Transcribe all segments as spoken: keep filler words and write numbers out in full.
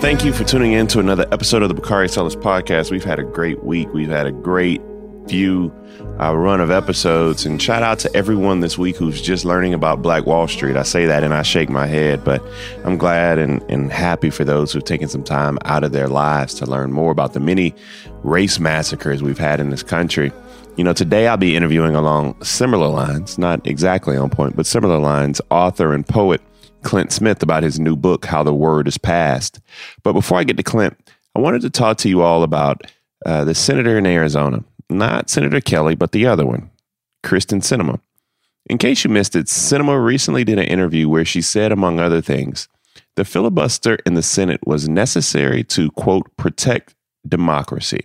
Thank you for tuning in to another episode of the Bakari Sellers Podcast. We've had a great week. We've had a great few uh, run of episodes. And shout out to everyone this week who's just learning about Black Wall Street. I say that and I shake my head, but I'm glad and, and happy for those who've taken some time out of their lives to learn more about the many race massacres we've had in this country. You know, today I'll be interviewing along similar lines, not exactly on point, but similar lines, author and poet Clint Smith about his new book, How the Word is Passed. But before I get to Clint, I wanted to talk to you all about uh, the senator in Arizona, not Senator Kelly, but the other one, Kyrsten Sinema. In case you missed it, Sinema recently did an interview where she said, among other things, the filibuster in the Senate was necessary to, quote, protect democracy.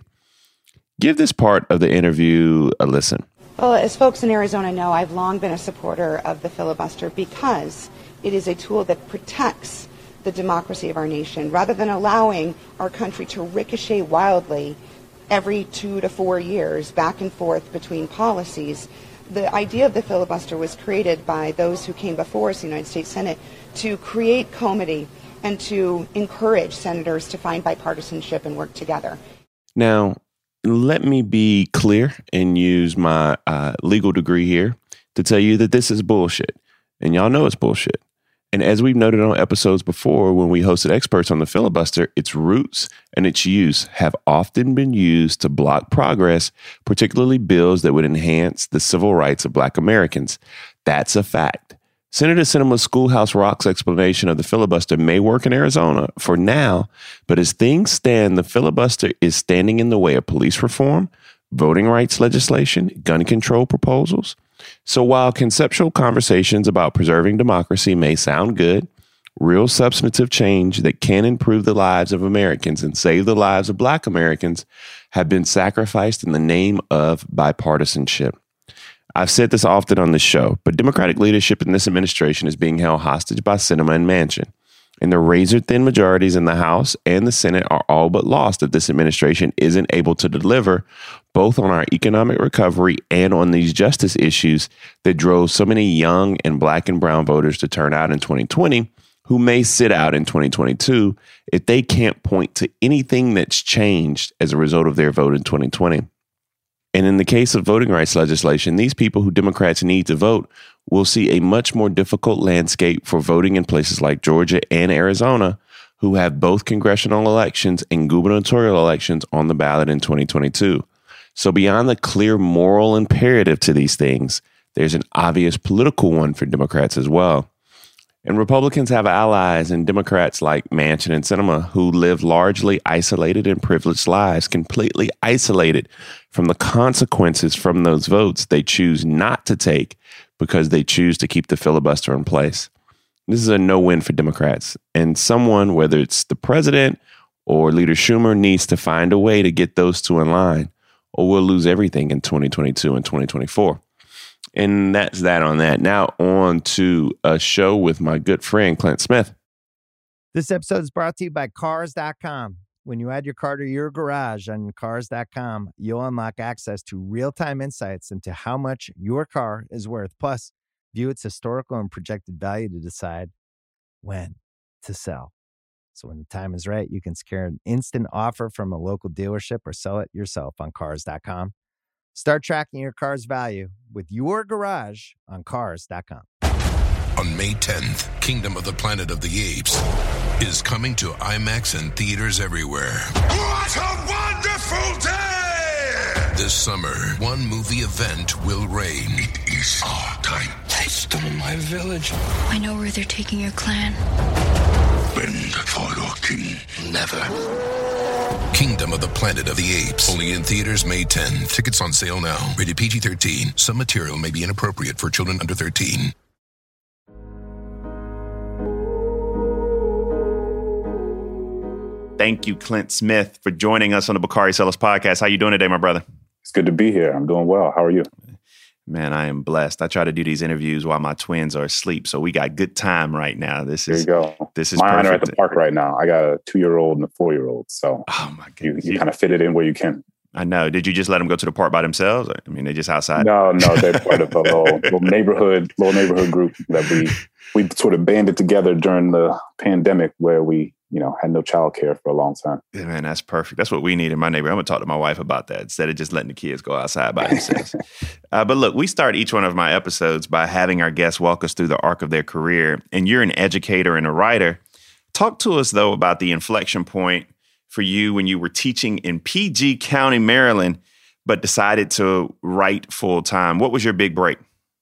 Give this part of the interview a listen. Well, as folks in Arizona know, I've long been a supporter of the filibuster because it is a tool that protects the democracy of our nation rather than allowing our country to ricochet wildly every two to four years back and forth between policies. The idea of the filibuster was created by those who came before us, the United States Senate, to create comity and to encourage senators to find bipartisanship and work together. Now, let me be clear and use my uh, legal degree here to tell you that this is bullshit. And y'all know it's bullshit. And as we've noted on episodes before, when we hosted experts on the filibuster, its roots and its use have often been used to block progress, particularly bills that would enhance the civil rights of Black Americans. That's a fact. Senator Sinema's Schoolhouse Rock's explanation of the filibuster may work in Arizona for now, but as things stand, the filibuster is standing in the way of police reform, voting rights legislation, gun control proposals. So while conceptual conversations about preserving democracy may sound good, real substantive change that can improve the lives of Americans and save the lives of Black Americans have been sacrificed in the name of bipartisanship. I've said this often on this show, but Democratic leadership in this administration is being held hostage by Sinema and Manchin. And the razor-thin majorities in the House and the Senate are all but lost if this administration isn't able to deliver both on our economic recovery and on these justice issues that drove so many young and Black and brown voters to turn out in twenty twenty, who may sit out in twenty twenty-two if they can't point to anything that's changed as a result of their vote in twenty twenty. And in the case of voting rights legislation, these people who Democrats need to vote will see a much more difficult landscape for voting in places like Georgia and Arizona, who have both congressional elections and gubernatorial elections on the ballot in twenty twenty-two. So beyond the clear moral imperative to these things, there's an obvious political one for Democrats as well. And Republicans have allies in Democrats like Manchin and Sinema who live largely isolated and privileged lives, completely isolated from the consequences from those votes they choose not to take because they choose to keep the filibuster in place. This is a no-win for Democrats. And someone, whether it's the president or Leader Schumer, needs to find a way to get those two in line, or we'll lose everything in twenty twenty-two and twenty twenty-four. And that's that on that. Now on to a show with my good friend, Clint Smith. This episode is brought to you by Cars dot com. When you add your car to your garage on Cars dot com, you'll unlock access to real-time insights into how much your car is worth. Plus, view its historical and projected value to decide when to sell. So when the time is right, you can secure an instant offer from a local dealership or sell it yourself on Cars dot com. Start tracking your car's value with your garage on Cars dot com. On May tenth, Kingdom of the Planet of the Apes is coming to IMAX and theaters everywhere. What a wonderful day! This summer, one movie event will reign. It is our time. They stole my village. I know where they're taking your clan. Bend for your king. Never. Kingdom of the Planet of the Apes. Only in theaters May tenth. Tickets on sale now. Rated P G thirteen. Some material may be inappropriate for children under thirteen. Thank you, Clint Smith, for joining us on the Bakari Sellers Podcast. How you doing today, my brother? It's good to be here. I'm doing well. How are you? Man, I am blessed. I try to do these interviews while my twins are asleep, so we got good time right now. This is there you go. This is mine perfect. are at the park right now. I got a two-year-old and a four-year-old, so oh my you, goodness. you kind of fit it in where you can. I know. Did you just let them go to the park by themselves? I mean, they're just outside. No, no, they're part of a little, little neighborhood, little neighborhood group that we we sort of banded together during the pandemic, where we you know, had no childcare for a long time. Yeah, man, that's perfect. That's what we need in my neighborhood. I'm going to talk to my wife about that instead of just letting the kids go outside by themselves. uh, but look, we start each one of my episodes by having our guests walk us through the arc of their career. And you're an educator and a writer. Talk to us, though, about the inflection point for you when you were teaching in P G County, Maryland, but decided to write full time. What was your big break?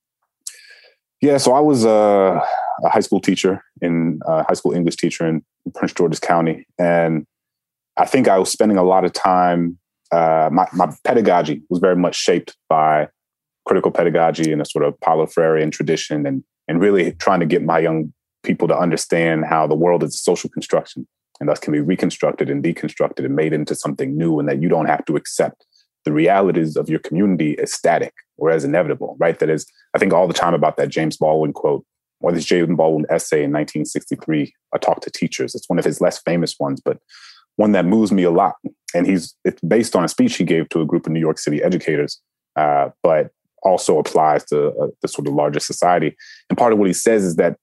Yeah, so I was uh, a high school teacher in uh, high school English teacher in Prince George's County. And I think I was spending a lot of time, uh, my, my pedagogy was very much shaped by critical pedagogy and a sort of Paulo Freirean tradition, and, and really trying to get my young people to understand how the world is a social construction and thus can be reconstructed and deconstructed and made into something new, and that you don't have to accept the realities of your community as static or as inevitable, right? That is, I think all the time about that James Baldwin quote or this James Baldwin essay in nineteen sixty-three, A Talk to Teachers. It's one of his less famous ones, but one that moves me a lot. And he's it's based on a speech he gave to a group of New York City educators, uh, but also applies to uh, the sort of larger society. And part of what he says is that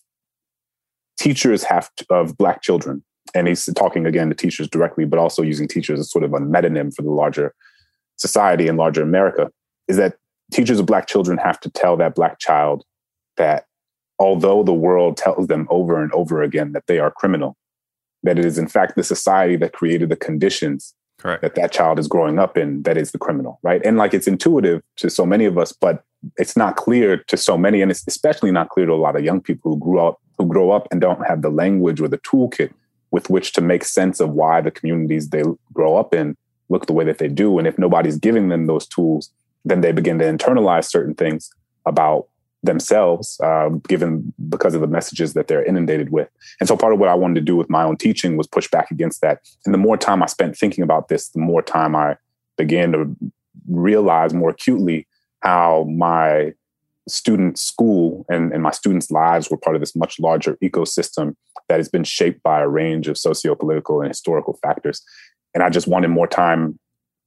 teachers have to, of Black children, and he's talking again to teachers directly, but also using teachers as sort of a metonym for the larger society and larger America, is that teachers of Black children have to tell that Black child that although the world tells them over and over again that they are criminal, that it is in fact the society that created the conditions Correct. that that child is growing up in that is the criminal, right? And like it's intuitive to so many of us, but it's not clear to so many, and it's especially not clear to a lot of young people who grew up, who grow up and don't have the language or the toolkit with which to make sense of why the communities they grow up in look the way that they do. And if nobody's giving them those tools, then they begin to internalize certain things about themselves, uh, given because of the messages that they're inundated with. And so part of what I wanted to do with my own teaching was push back against that. And the more time I spent thinking about this, the more time I began to realize more acutely how my student school and, and my students' lives were part of this much larger ecosystem that has been shaped by a range of socio-political and historical factors. And I just wanted more time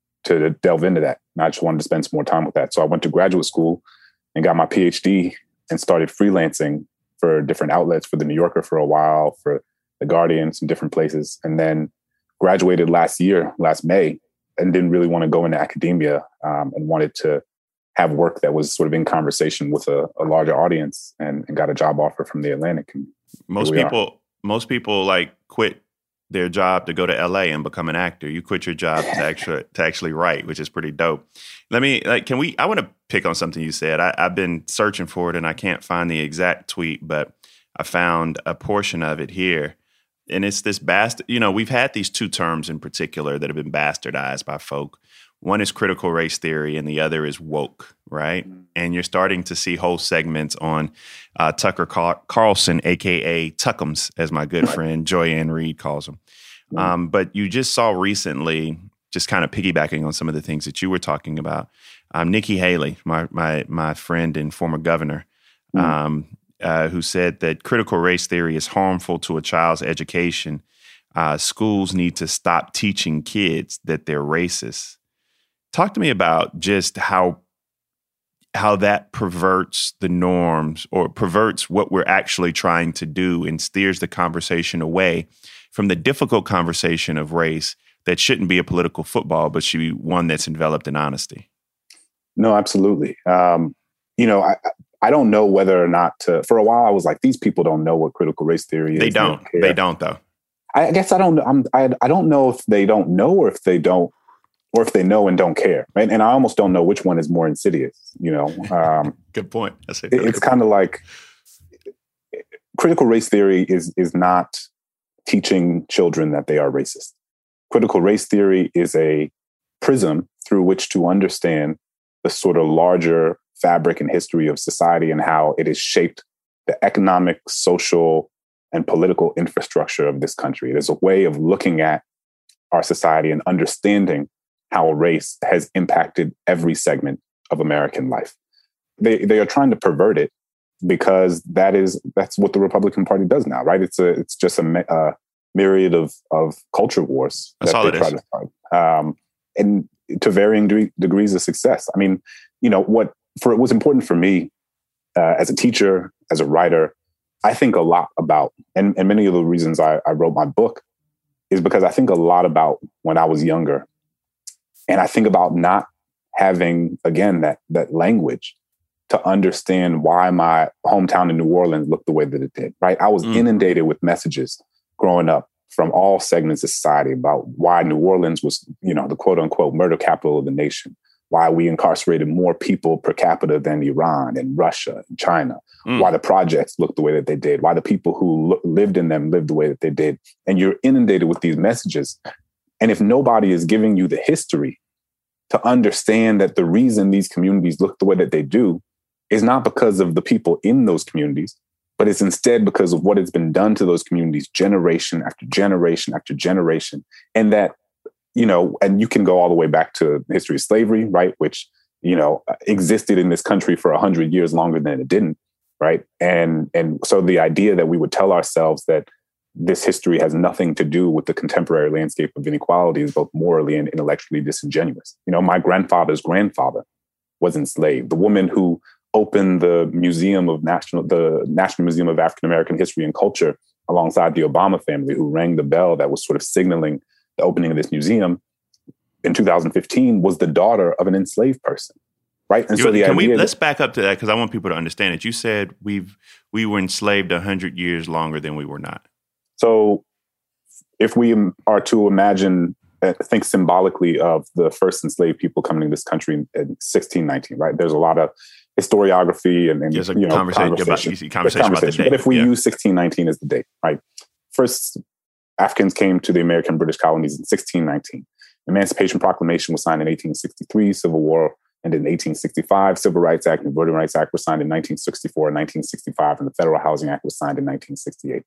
to delve into that. And I just wanted to spend some more time with that. So I went to graduate school and got my P H D and started freelancing for different outlets, for The New Yorker for a while, for The Guardian, some different places. And then graduated last year, last May, and didn't really want to go into academia um, and wanted to have work that was sort of in conversation with a, a larger audience, and, and got a job offer from The Atlantic. And most people, are. most people like quit their job to go to L A and become an actor. You quit your job to actually to actually write, which is pretty dope. Let me like, can we? I want to pick on something you said. I, I've been searching for it and I can't find the exact tweet, but I found a portion of it here, and it's this bastard. You know, we've had these two terms in particular that have been bastardized by folk. One is critical race theory, and the other is woke, right? Mm-hmm. And you're starting to see whole segments on uh, Tucker Car- Carlson, a k a. Tuckums, as my good friend Joyanne Reed calls him. Mm-hmm. Um, but you just saw recently, just kind of piggybacking on some of the things that you were talking about, um, Nikki Haley, my my my friend and former governor, mm-hmm. um, uh, who said that critical race theory is harmful to a child's education. Uh, schools need to stop teaching kids that they're racist. Talk to me about just how how that perverts the norms, or perverts what we're actually trying to do, and steers the conversation away from the difficult conversation of race that shouldn't be a political football, but should be one that's enveloped in honesty. No, absolutely. Um, you know, I, I don't know whether or not to, for a while I was like, these people don't know what critical race theory is. They don't. They don't, they don't though. I guess I don't, I'm, I, I don't know if they don't know or if they don't, or if they know and don't care, right? And I almost don't know which one is more insidious, you know? Um, good point. That's it, it's kind of like critical race theory is is not teaching children that they are racist. Critical race theory is a prism through which to understand the sort of larger fabric and history of society and how it has shaped the economic, social, and political infrastructure of this country. It is a way of looking at our society and understanding how race has impacted every segment of American life. They they are trying to pervert it because that is that's what the Republican Party does now, right? It's a it's just a, a myriad of of culture wars that's that all they it try is. to start, um, and to varying de- degrees of success. I mean, you know what? For it was important for me uh, as a teacher, as a writer, I think a lot about, and, and many of the reasons I, I wrote my book is because I think a lot about when I was younger. And I think about not having, again, that that language to understand why my hometown in New Orleans looked the way that it did, right? I was mm. inundated with messages growing up from all segments of society about why New Orleans was, you know, the quote unquote murder capital of the nation, why we incarcerated more people per capita than Iran and Russia and China, mm. why the projects looked the way that they did, why the people who lo- lived in them lived the way that they did. And you're inundated with these messages. And if nobody is giving you the history to understand that the reason these communities look the way that they do is not because of the people in those communities, but it's instead because of what has been done to those communities generation after generation after generation. And that, you know, and you can go all the way back to the history of slavery, right? Which, you know, existed in this country for a hundred years longer than it didn't, right? And, and so the idea that we would tell ourselves that this history has nothing to do with the contemporary landscape of inequality is both morally and intellectually disingenuous. You know, my grandfather's grandfather was enslaved. The woman who opened the Museum of National, the National Museum of African American History and Culture alongside the Obama family, who rang the bell that was sort of signaling the opening of this museum in two thousand fifteen, was the daughter of an enslaved person, right? And you, so the can idea we let's back up to that because I want people to understand it. You said we've we were enslaved a hundred years longer than we were not. So, if we are to imagine, uh, think symbolically of the first enslaved people coming to this country in, in sixteen nineteen, right? There's a lot of historiography and, and There's a you know, conversation, conversation, about, conversation, conversation about the date. But if we yeah. use sixteen nineteen as the date, right? First, Africans came to the American British colonies in sixteen nineteen. Emancipation Proclamation was signed in eighteen sixty-three. Civil War ended in eighteen sixty-five. Civil Rights Act and Voting Rights Act were signed in nineteen sixty-four and nineteen sixty-five, and the Federal Housing Act was signed in nineteen sixty-eight.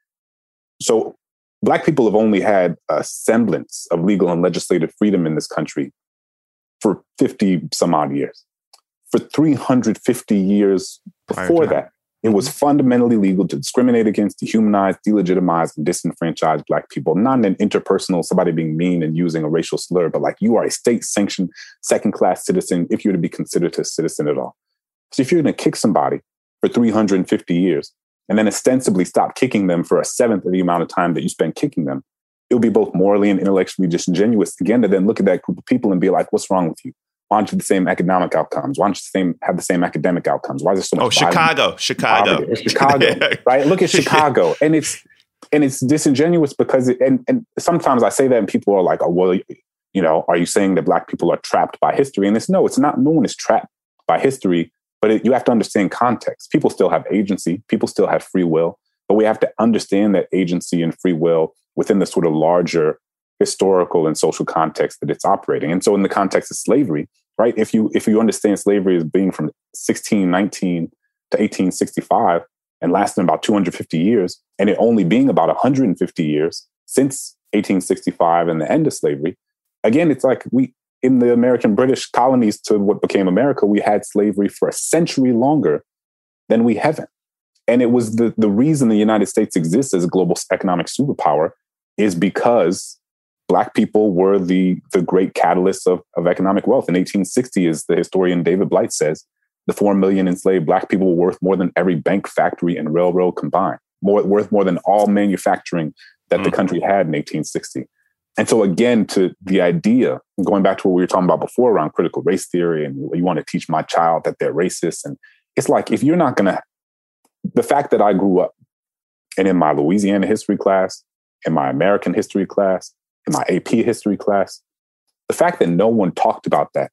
So Black people have only had a semblance of legal and legislative freedom in this country for fifty some odd years. For three hundred fifty years before that, it was fundamentally legal to discriminate against, dehumanize, delegitimize, and disenfranchise Black people. Not in an interpersonal, somebody being mean and using a racial slur, but like you are a state-sanctioned second-class citizen if you're to be considered a citizen at all. So if you're going to kick somebody for three hundred fifty years, and then ostensibly stop kicking them for a seventh of the amount of time that you spend kicking them, it would be both morally and intellectually disingenuous, again, to then look at that group of people and be like, what's wrong with you? Why don't you have the same economic outcomes? Why don't you same, have the same academic outcomes? Why is there so much? Oh, Chicago, Chicago. It's Chicago, right? Look at Chicago. And it's and it's disingenuous because, it, and, and sometimes I say that and people are like, oh, well, you know, are you saying that Black people are trapped by history? And it's, no, it's not. No one is trapped by history. But it, you have to understand context. People still have agency. People still have free will. But we have to understand that agency and free will within the sort of larger historical and social context that it's operating. And so in the context of slavery, right, if you if you understand slavery as being from sixteen nineteen to eighteen sixty-five and lasting about two hundred fifty years, and it only being about one hundred fifty years since eighteen sixty-five and the end of slavery, again, it's like we... in the American British colonies to what became America, we had slavery for a century longer than we haven't. And it was the, the reason the United States exists as a global economic superpower is because Black people were the, the great catalysts of, of economic wealth. In eighteen sixty, as the historian David Blight says, the four million enslaved Black people were worth more than every bank, factory, and railroad combined, more, worth more than all manufacturing that mm. the country had in eighteen sixty. And so again, to the idea, going back to what we were talking about before around critical race theory, and you want to teach my child that they're racist. And it's like, if you're not going to, the fact that I grew up and in my Louisiana history class, in my American history class, in my A P history class, the fact that no one talked about that,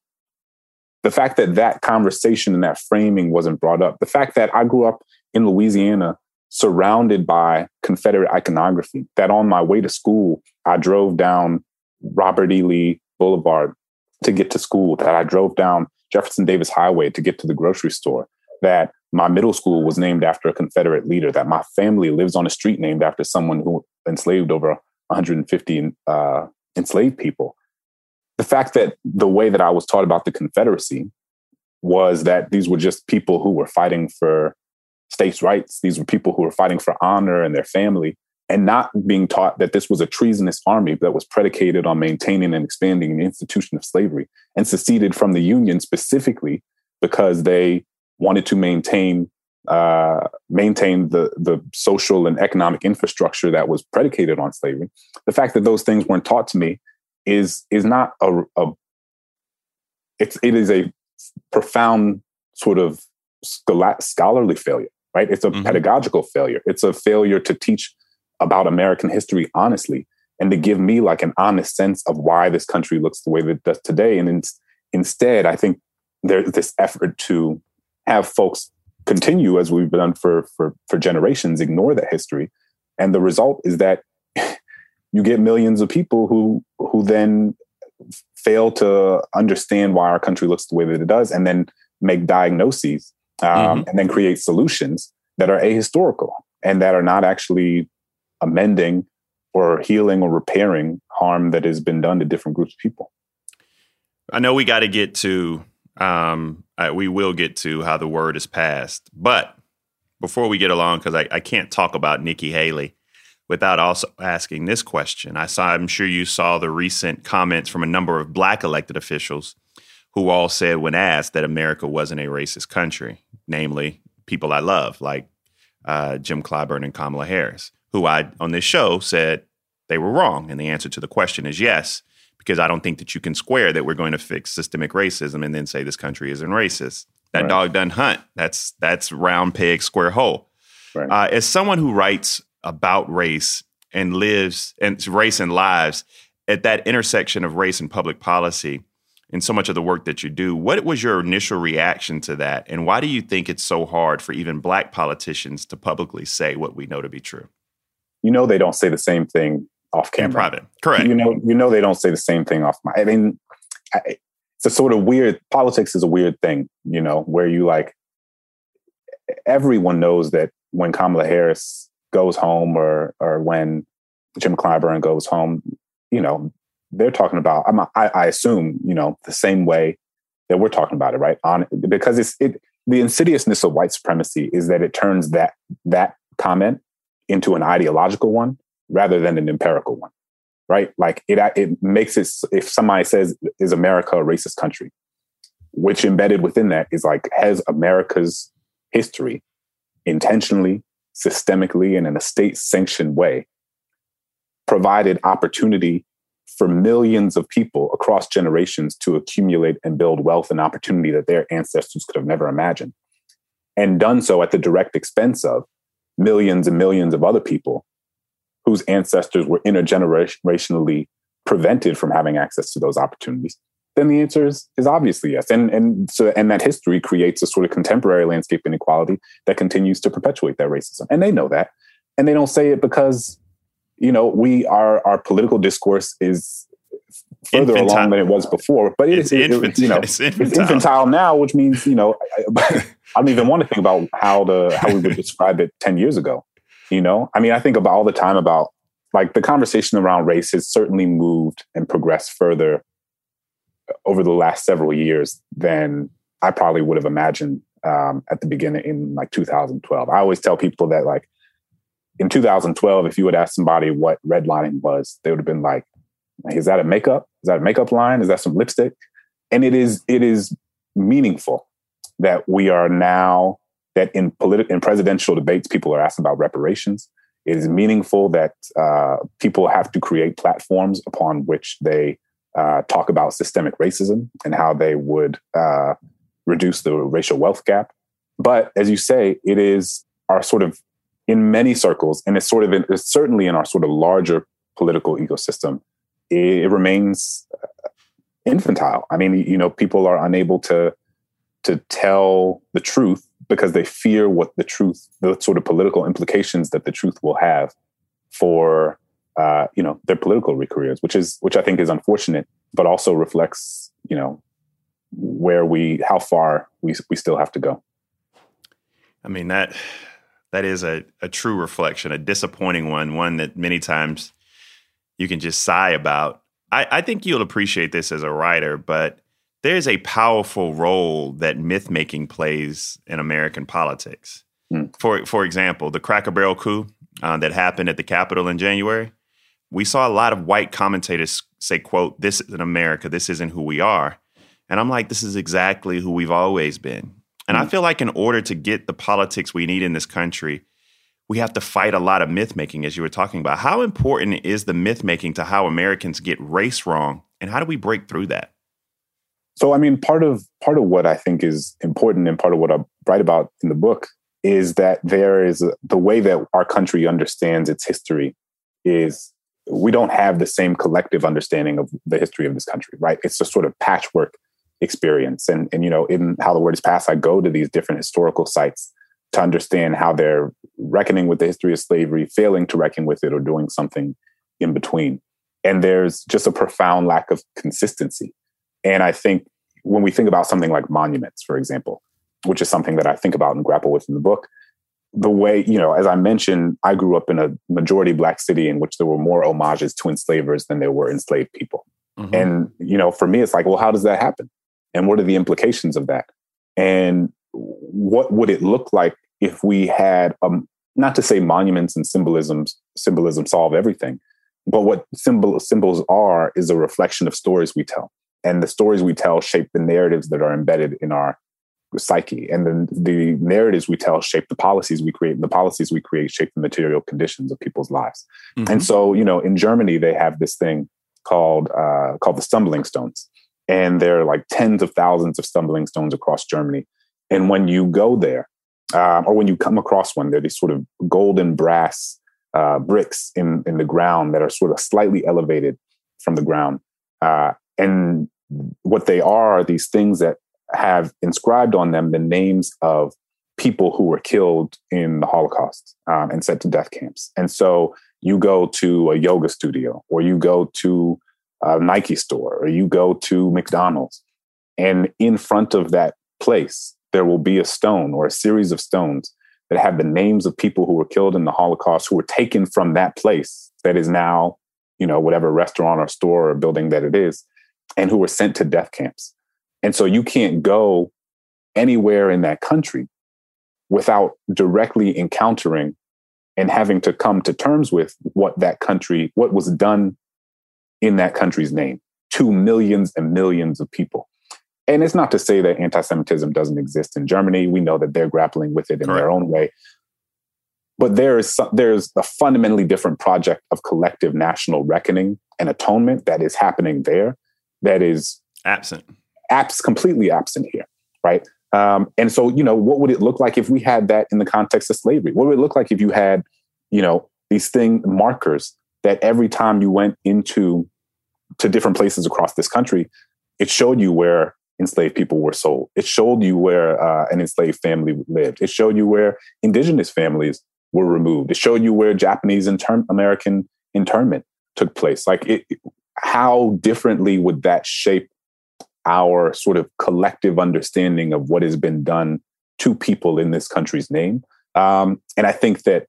the fact that that conversation and that framing wasn't brought up, the fact that I grew up in Louisiana surrounded by Confederate iconography, that on my way to school, I drove down Robert E. Lee Boulevard to get to school, that I drove down Jefferson Davis Highway to get to the grocery store, that my middle school was named after a Confederate leader, that my family lives on a street named after someone who enslaved over one hundred fifty uh, enslaved people. The fact that the way that I was taught about the Confederacy was that these were just people who were fighting for states' rights. These were people who were fighting for honor and their family, and not being taught that this was a treasonous army that was predicated on maintaining and expanding the institution of slavery and seceded from the Union specifically because they wanted to maintain uh, maintained the the social and economic infrastructure that was predicated on slavery. The fact that those things weren't taught to me is is not a, a it's it is a profound sort of scholarly failure, right? It's a mm-hmm. pedagogical failure. It's a failure to teach about American history honestly and to give me like an honest sense of why this country looks the way that it does today. And in, instead, I think there's this effort to have folks continue, as we've done for, for, for generations, ignore that history. And the result is that you get millions of people who who then fail to understand why our country looks the way that it does, and then make diagnoses um, mm-hmm. and then create solutions that are ahistorical and that are not actually amending or healing or repairing harm that has been done to different groups of people. I know we got to get to, um, uh, we will get to how the word is passed. But before we get along, because I, I can't talk about Nikki Haley without also asking this question. I saw, I'm sure you saw the recent comments from a number of Black elected officials who all said when asked that America wasn't a racist country, namely people I love, like uh, Jim Clyburn and Kamala Harris, who I, on this show, said they were wrong. And the answer to the question is yes, because I don't think that you can square that we're going to fix systemic racism and then say this country isn't racist. That right. dog doesn't hunt. That's that's round peg, square hole. Right. Uh, as someone who writes about race and lives and race and lives at that intersection of race and public policy in so much of the work that you do, what was your initial reaction to that? And why do you think it's so hard for even Black politicians to publicly say what we know to be true? You know, they don't say the same thing off camera. In private. Correct. You know, you know, they don't say the same thing off my, I mean, I, it's a sort of weird, politics is a weird thing, you know, where you like, everyone knows that when Kamala Harris goes home or or when Jim Clyburn goes home, you know, they're talking about, I'm, I, I assume, you know, the same way that we're talking about it, right? On because it's it the insidiousness of white supremacy is that it turns that that comment into an ideological one rather than an empirical one, right? Like it it makes it, if somebody says, is America a racist country? Which embedded within that is like, has America's history intentionally, systemically, and in a state-sanctioned way provided opportunity for millions of people across generations to accumulate and build wealth and opportunity that their ancestors could have never imagined, and done so at the direct expense of millions and millions of other people whose ancestors were intergenerationally prevented from having access to those opportunities? Then the answer is, is obviously yes. And and so and that history creates a sort of contemporary landscape inequality that continues to perpetuate that racism. And they know that. And they don't say it because, you know, we are our political discourse is further infantile. along than it was before. But it it's is, infantile. It, you know, it's infantile. It's infantile now, which means, you know, I, I don't even want to think about how the how we would describe it ten years ago. You know, I mean, I think about all the time about like the conversation around race has certainly moved and progressed further over the last several years than I probably would have imagined um, at the beginning in like two thousand twelve. I always tell people that like in two thousand twelve, if you would ask somebody what redlining was, they would have been like, is that a makeup? Is that a makeup line? Is that some lipstick? And it is, it is meaningful that we are now, that in political, in presidential debates, people are asked about reparations. It is meaningful that uh, people have to create platforms upon which they Uh, talk about systemic racism and how they would uh, reduce the racial wealth gap. But as you say, it is our sort of, in many circles, and it's sort of, in, it's certainly in our sort of larger political ecosystem, it, it remains uh, infantile. I mean, you know, people are unable to to tell the truth because they fear what the truth, the sort of political implications that the truth will have for Uh, you know, their political careers, which is, which I think is unfortunate, but also reflects, you know, where we, how far we we still have to go. I mean, that that is a, a true reflection, a disappointing one, one that many times you can just sigh about. I, I think you'll appreciate this as a writer, but there's a powerful role that myth making plays in American politics. Mm. For for example, the Cracker Barrel coup uh, that happened at the Capitol in January. We saw a lot of white commentators say, quote, "This isn't America. This isn't who we are." And I'm like, this is exactly who we've always been. And mm. I feel like in order to get the politics we need in this country, we have to fight a lot of myth making, as you were talking about. How important is the myth making to how Americans get race wrong? And how do we break through that? So, I mean, part of part of what I think is important and part of what I write about in the book is that there is a, the way that our country understands its history is we don't have the same collective understanding of the history of this country, right? It's a sort of patchwork experience. And, and you know, in How the Word is Passed, I go to these different historical sites to understand how they're reckoning with the history of slavery, failing to reckon with it, or doing something in between. And there's just a profound lack of consistency. And I think when we think about something like monuments, for example, which is something that I think about and grapple with in the book, the way, you know, as I mentioned, I grew up in a majority Black city in which there were more homages to enslavers than there were enslaved people. Mm-hmm. And, you know, for me, it's like, well, how does that happen? And what are the implications of that? And what would it look like if we had, um, not to say monuments and symbolisms, symbolism solve everything, but what symbol, symbols are is a reflection of stories we tell. And the stories we tell shape the narratives that are embedded in our psyche. And then the narratives we tell shape the policies we create. And the policies we create shape the material conditions of people's lives. Mm-hmm. And so, you know, in Germany, they have this thing called uh, called the stumbling stones. And there are like tens of thousands of stumbling stones across Germany. And when you go there, uh, or when you come across one, they're these sort of golden brass uh, bricks in, in the ground that are sort of slightly elevated from the ground. Uh, and what they are are these things that have inscribed on them the names of people who were killed in the Holocaust um, and sent to death camps. And so you go to a yoga studio, or you go to a Nike store, or you go to McDonald's, and in front of that place, there will be a stone or a series of stones that have the names of people who were killed in the Holocaust, who were taken from that place that is now, you know, whatever restaurant or store or building that it is, and who were sent to death camps. And so you can't go anywhere in that country without directly encountering and having to come to terms with what that country, what was done in that country's name to millions and millions of people. And it's not to say that anti-Semitism doesn't exist in Germany. We know that they're grappling with it in Correct. Their own way. But there is some, there's a fundamentally different project of collective national reckoning and atonement that is happening there that is absent. Abs- completely absent here, right? Um, and so, you know, what would it look like if we had that in the context of slavery? What would it look like if you had, you know, these thing markers that every time you went into to different places across this country, it showed you where enslaved people were sold. It showed you where uh, an enslaved family lived. It showed you where indigenous families were removed. It showed you where Japanese inter- American internment took place. Like, it, how differently would that shape our sort of collective understanding of what has been done to people in this country's name? Um, and I think that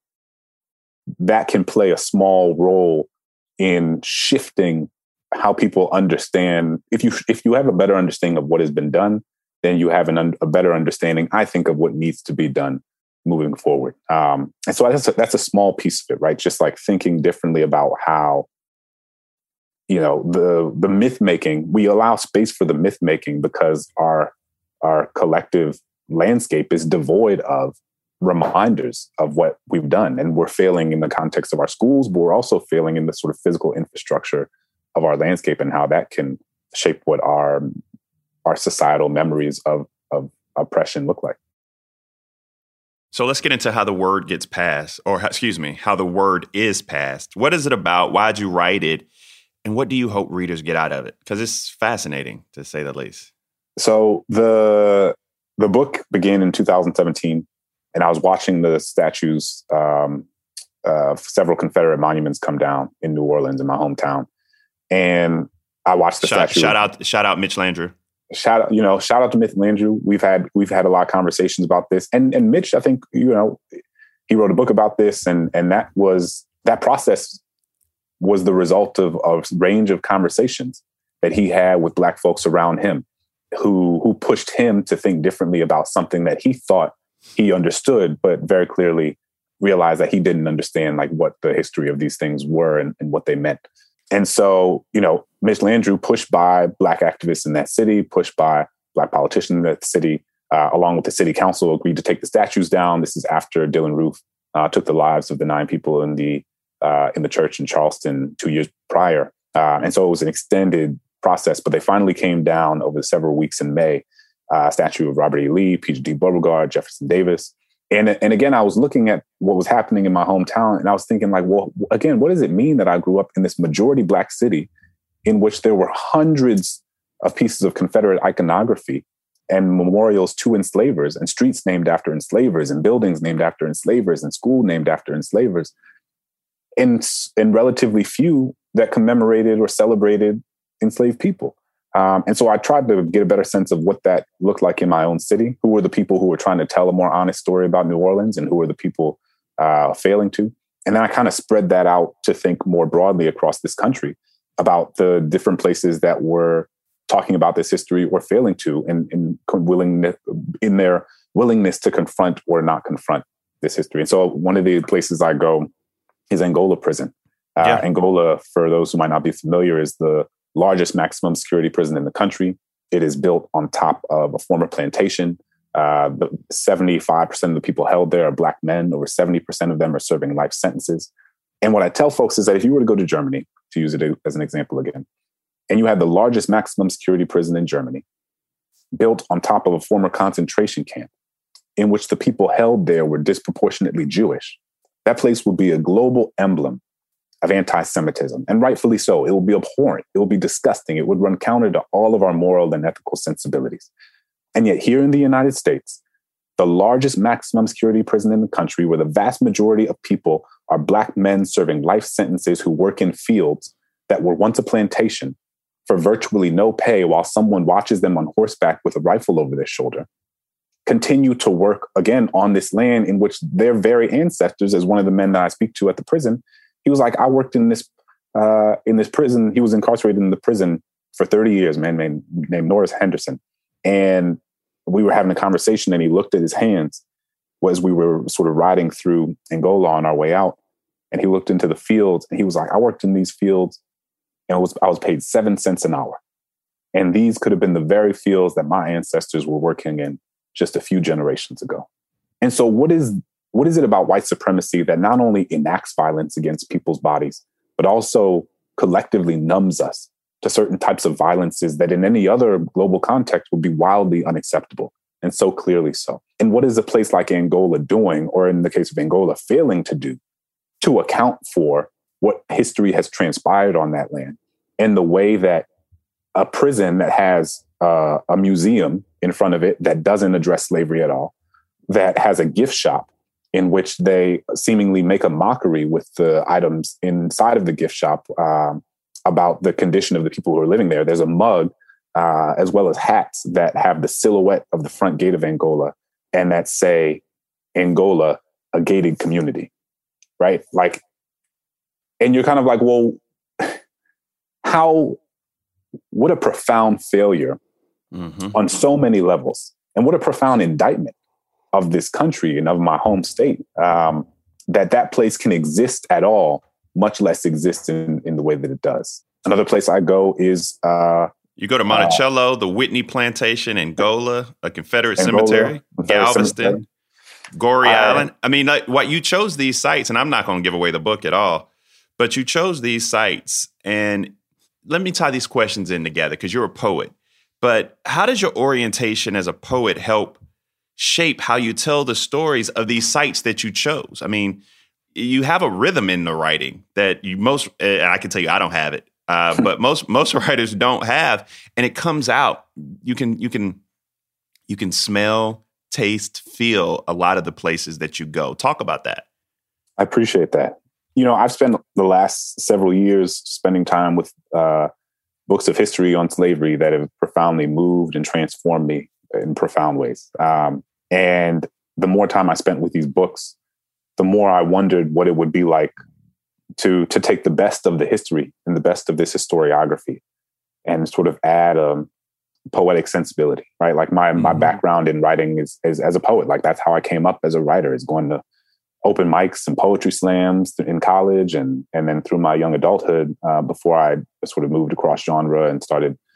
that can play a small role in shifting how people understand. If you if you have a better understanding of what has been done, then you have an un, a better understanding, I think, of what needs to be done moving forward. Um, and so that's a, that's a small piece of it, right? Just like thinking differently about how, you know, the the myth making, we allow space for the myth making because our our collective landscape is devoid of reminders of what we've done. And we're failing in the context of our schools, but we're also failing in the sort of physical infrastructure of our landscape and how that can shape what our our societal memories of, of oppression look like. So let's get into how the word gets passed, or excuse me, how the word is passed. What is it about? Why'd you write it? And what do you hope readers get out of it? Because it's fascinating, to say the least. So the the book began in two thousand seventeen, and I was watching the statues, um, uh, several Confederate monuments come down in New Orleans, in my hometown. And I watched the shout, statue. Shout out, shout out Mitch Landrieu. Shout out, you know, shout out to Mitch Landrieu. We've had we've had a lot of conversations about this, and and Mitch, I think, you know, he wrote a book about this, and and that was that process was the result of a range of conversations that he had with Black folks around him, who who pushed him to think differently about something that he thought he understood, but very clearly realized that he didn't understand, like, what the history of these things were and, and what they meant. And so, you know, Mitch Landrieu, pushed by Black activists in that city, pushed by Black politicians in that city, uh, along with the city council, agreed to take the statues down. This is after Dylann Roof uh, took the lives of the nine people in the uh, in the church in Charleston two years prior. Uh, and so it was an extended process, but they finally came down over several weeks in May. Uh, statue of Robert E. Lee, P G D Beauregard, Jefferson Davis. And, and again, I was looking at what was happening in my hometown, and I was thinking like, well, again, what does it mean that I grew up in this majority Black city in which there were hundreds of pieces of Confederate iconography and memorials to enslavers and streets named after enslavers and buildings named after enslavers and school named after enslavers, and, and relatively few that commemorated or celebrated enslaved people. Um, and so I tried to get a better sense of what that looked like in my own city. Who were the people who were trying to tell a more honest story about New Orleans, and who were the people uh, failing to? And then I kind of spread that out to think more broadly across this country about the different places that were talking about this history or failing to, and in, in, willingness, in their willingness to confront or not confront this history. And so one of the places I go is Angola prison. Uh, yeah. Angola, for those who might not be familiar, is the largest maximum security prison in the country. It is built on top of a former plantation. Uh, the seventy-five percent of the people held there are Black men. Over seventy percent of them are serving life sentences. And what I tell folks is that if you were to go to Germany, to use it as an example again, and you had the largest maximum security prison in Germany, built on top of a former concentration camp, in which the people held there were disproportionately Jewish, that place would be a global emblem of anti-Semitism, and rightfully so. It will be abhorrent. It will be disgusting. It would run counter to all of our moral and ethical sensibilities. And yet here in the United States, the largest maximum security prison in the country, where the vast majority of people are Black men serving life sentences who work in fields that were once a plantation for virtually no pay while someone watches them on horseback with a rifle over their shoulder, continue to work again on this land in which their very ancestors, as one of the men that I speak to at the prison, he was like, I worked in this uh, in this prison. He was incarcerated in the prison for thirty years, man named, named Norris Henderson. And we were having a conversation, and he looked at his hands as we were sort of riding through Angola on our way out. And he looked into the fields, and he was like, I worked in these fields, and it was, I was paid seven cents an hour. And these could have been the very fields that my ancestors were working in just a few generations ago. And so what is What is it about white supremacy that not only enacts violence against people's bodies, but also collectively numbs us to certain types of violences that in any other global context would be wildly unacceptable, and so clearly so? And what is a place like Angola doing, or in the case of Angola, failing to do, to account for what history has transpired on that land, and the way that a prison that has uh, a museum in front of it that doesn't address slavery at all, that has a gift shop in which they seemingly make a mockery with the items inside of the gift shop um, about the condition of the people who are living there. There's a mug uh, as well as hats that have the silhouette of the front gate of Angola and that say, Angola, a gated community, right? Like, and you're kind of like, well, how, what a profound failure mm-hmm. on so many levels. And what a profound indictment of this country and of my home state, um, that that place can exist at all, much less exist in, in the way that it does. Another place I go is... Uh, you go to Monticello, uh, the Whitney Plantation, Angola, a Confederate Angola, cemetery, Confederate Galveston, cemetery. Goree I, Island. I mean, like, what you chose these sites, and I'm not going to give away the book at all, but you chose these sites. And let me tie these questions in together, because you're a poet. But how does your orientation as a poet help shape how you tell the stories of these sites that you chose? I mean, you have a rhythm in the writing that you most, and I can tell you, I don't have it, uh, but most most writers don't have, and it comes out. You can you can you can smell, taste, feel a lot of the places that you go. Talk about that. I appreciate that. You know, I've spent the last several years spending time with uh, books of history on slavery that have profoundly moved and transformed me in profound ways. Um, and the more time I spent with these books, the more I wondered what it would be like to to take the best of the history and the best of this historiography and sort of add a poetic sensibility, right? Like my mm-hmm. my background in writing is, is as a poet. Like that's how I came up as a writer, is going to open mics and poetry slams in college, and and then through my young adulthood, uh, before I sort of moved across genre and started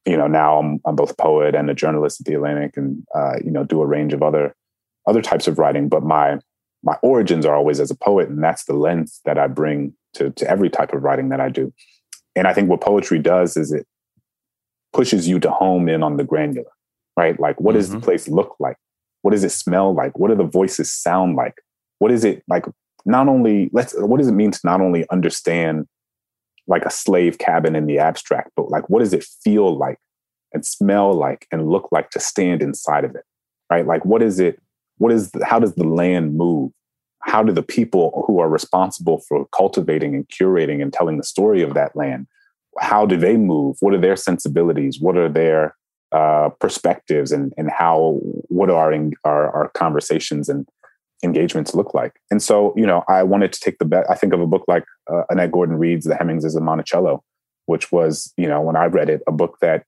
you know, now I'm, I'm both a poet and a journalist at The Atlantic, and uh, you know, do a range of other other types of writing. But my my origins are always as a poet, and that's the lens that I bring to to every type of writing that I do. And I think what poetry does is it pushes you to home in on the granular, right? Like, what mm-hmm. does the place look like? What does it smell like? What do the voices sound like? What is it like? Not only let's, what does it mean to not only understand like a slave cabin in the abstract, but like, what does it feel like and smell like and look like to stand inside of it, right? Like, what is it? What is, the, how does the land move? How do the people who are responsible for cultivating and curating and telling the story of that land, how do they move? What are their sensibilities? What are their uh, perspectives, and and how, what are our, our, our conversations and engagements look like? And so, you know, I wanted to take the bet. I think of a book like uh, Annette Gordon Reed's The Hemingses of Monticello, which was, you know, when I read it, a book that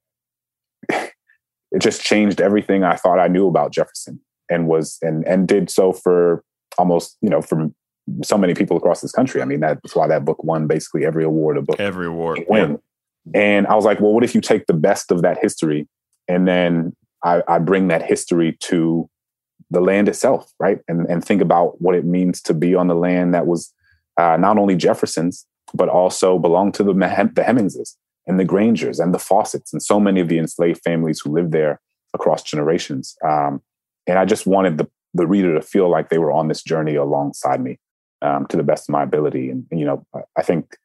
it just changed everything I thought I knew about Jefferson, and was, and, and did so for almost, you know, for so many people across this country. I mean, that's why that book won basically every award a book every award win. Yeah. And I was like, well, what if you take the best of that history, and then I, I bring that history to the land itself, right? And and think about what it means to be on the land that was uh, not only Jefferson's, but also belonged to the, the Hemingses and the Grangers and the Fawcetts and so many of the enslaved families who lived there across generations. Um, and I just wanted the, the reader to feel like they were on this journey alongside me, um, to the best of my ability. And, and you know, I think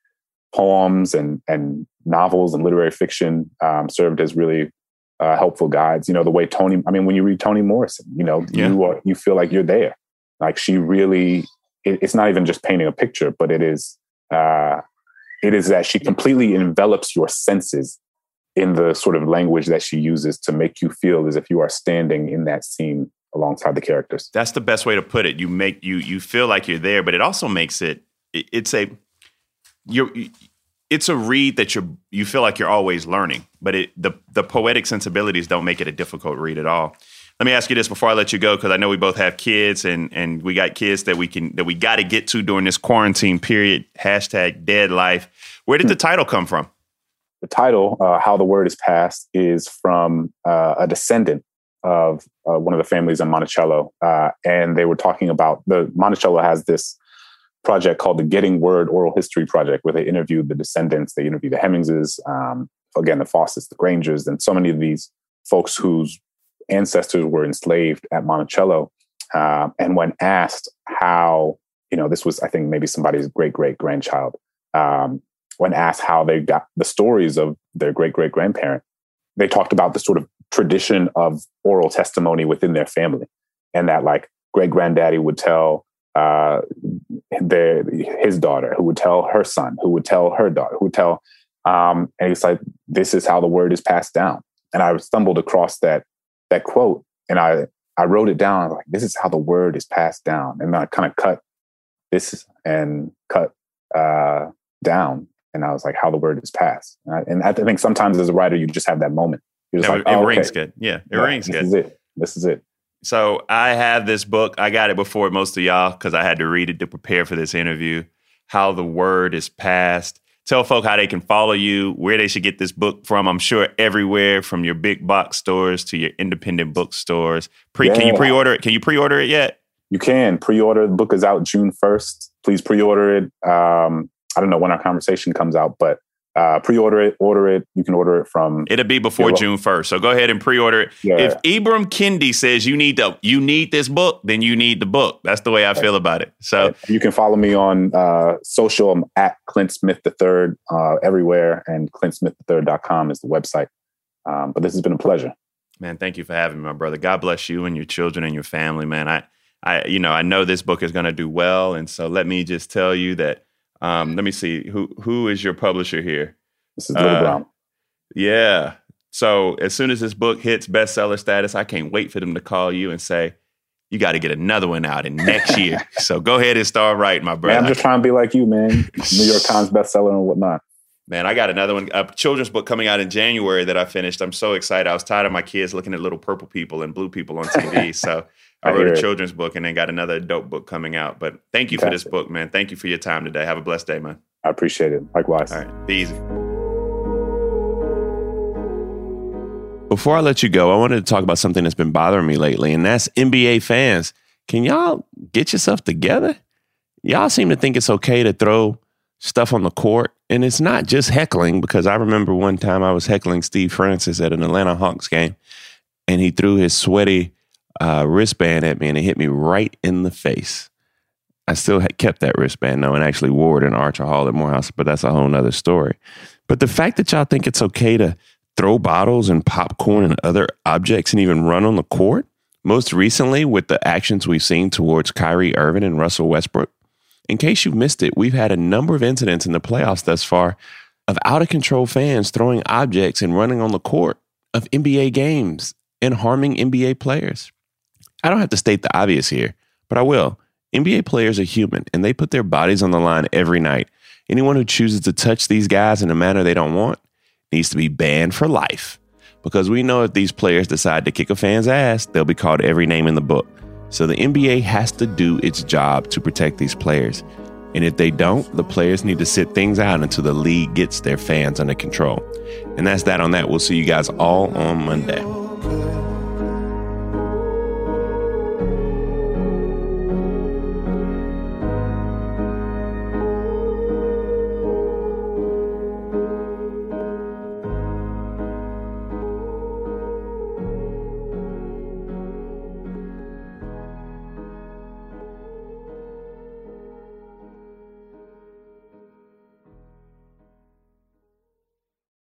poems and and novels and literary fiction um, served as really uh, helpful guides. You know, the way Toni, I mean, when you read Toni Morrison, you know, yeah. you are, you feel like you're there. Like, she really, it, it's not even just painting a picture, but it is, uh, it is that she completely envelops your senses in the sort of language that she uses to make you feel as if you are standing in that scene alongside the characters. That's the best way to put it. You make you you feel like you're there, but it also makes it, it it's a you're it's a read that you you feel like you're always learning, but it the the poetic sensibilities don't make it a difficult read at all. Let me ask you this before I let you go, because I know we both have kids, and and we got kids that we can that we got to get to during this quarantine period. Hashtag dead life. Where did the title come from? The title, uh, How the Word is Passed, is from uh, a descendant of uh, one of the families in Monticello. Uh, and they were talking about, the Monticello has this project called the Getting Word Oral History Project, where they interviewed the descendants. They interviewed the Hemingses, um, again, the Fawcetts, the Grangers, and so many of these folks whose ancestors were enslaved at Monticello. Uh, and when asked how, you know, this was, I think, maybe somebody's great-great-grandchild, um, when asked how they got the stories of their great-great-grandparent, they talked about the sort of tradition of oral testimony within their family, and that, like, great-granddaddy would tell uh, their, his daughter, who would tell her son, who would tell her daughter, who would tell, um, and it's like, this is how the word is passed down. And I stumbled across that that quote, and I, I wrote it down. I was like, this is how the word is passed down. And I kind of cut this and cut uh, down. And I was like, how the word is passed. And I, and I think sometimes as a writer, you just have that moment. You're just yeah, like, it oh, rings okay. good. Yeah, it yeah, rings this good. This is it. This is it. So I have this book. I got it before most of y'all because I had to read it to prepare for this interview. How the Word is Passed. Tell folk how they can follow you, where they should get this book from. I'm sure everywhere, from your big box stores to your independent bookstores. Pre, yeah. Can you pre-order it? Can you pre-order it yet? You can pre-order. The book is out June first. Please pre-order it. Um, I don't know when our conversation comes out, but uh, pre-order it, order it. You can order it from... It'll be before June first. So go ahead and pre-order it. Yeah. If Ibram Kendi says you need to, you need this book, then you need the book. That's the way I feel about it. So you can follow me on uh, social. I'm at Clint Smith the third uh, everywhere, and clint smith the third dot com is the website. Um, but this has been a pleasure. Man, thank you for having me, my brother. God bless you and your children and your family, man. I, I, you know, I know this book is going to do well, and so let me just tell you that. Um, let me see who who is your publisher here. This is Little uh, Brown. Yeah. So as soon as this book hits bestseller status, I can't wait for them to call you and say, you got to get another one out in next year. So go ahead and start writing, my brother. Man, I'm just trying to be like you, man. New York Times bestseller and whatnot. Man, I got another one, a children's book coming out in January that I finished. I'm so excited. I was tired of my kids looking at little purple people and blue people on T V. So I, I wrote a it. children's book and then got another adult book coming out. But thank you Fantastic. for this book, man. Thank you for your time today. Have a blessed day, man. I appreciate it. Likewise. All right. Be easy. before I let you go, I wanted to talk about something that's been bothering me lately, and that's N B A fans. Can y'all get yourself together? Y'all seem to think it's okay to throw stuff on the court, and it's not just heckling, because I remember one time I was heckling Steve Francis at an Atlanta Hawks game, and he threw his sweaty uh, wristband at me, and it hit me right in the face. I still had kept that wristband, though, and actually wore it in Archer Hall at Morehouse, but that's a whole nother story. But the fact that y'all think it's okay to throw bottles and popcorn and other objects and even run on the court, most recently with the actions we've seen towards Kyrie Irving and Russell Westbrook, in case you missed it, we've had a number of incidents in the playoffs thus far of out-of-control fans throwing objects and running on the court of N B A games and harming N B A players. I don't have to state the obvious here, but I will. N B A players are human, and they put their bodies on the line every night. Anyone who chooses to touch these guys in a manner they don't want needs to be banned for life, because we know if these players decide to kick a fan's ass, they'll be called every name in the book. So the N B A has to do its job to protect these players. And if they don't, the players need to sit things out until the league gets their fans under control. And that's that on that. We'll see you guys all on Monday.